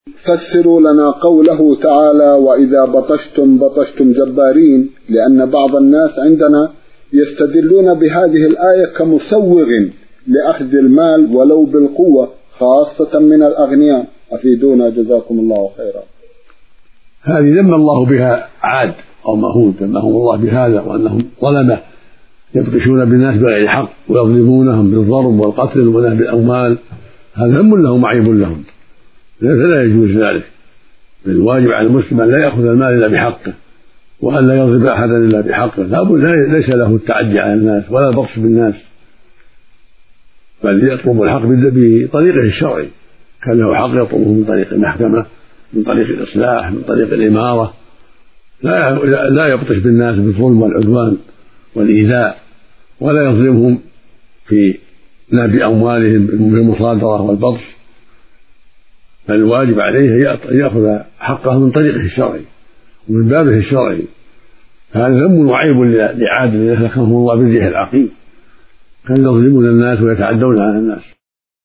فسروا لنا قوله تعالى وإذا بطشتم بطشتم جبارين، لأن بعض الناس عندنا يستدلون بهذه الآية كمسوغ لأخذ المال ولو بالقوة، خاصة من الأغنياء. أفيدونا جزاكم الله خيرا. هذه ذم الله بها عاد أو هود، ذمهم الله بهذا وأنهم ظلمة يبطشون بالناس بغير حق ويظلمونهم بالضرب والقتل ونهب الأموال، هذا ذم لهم وعيب لهم، فلا يجوز ذلك. الواجب على المسلم أن لا يأخذ المال إلا بحقه، وأن لا يضرب أحدا إلا بحقه، ليس له التعدي على الناس ولا البطش بالناس، بل يطلب الحق بطريقه الشرعي، كان له حق يطلبه من طريق المحكمة، من طريق الإصلاح، من طريق الإمارة، لا يبطش بالناس بالظلم والعدوان والإيذاء، ولا يظلمهم في نهب أموالهم بالمصادرة والبطش، بل الواجب عليه أن يأخذ حقه من طريقه الشرعي ومن بابه الشرعي. هذا ذم وعيب لعاد الذين أهلكهم الله بالريح العقيم، كانوا يظلمون الناس ويتعدون على الناس.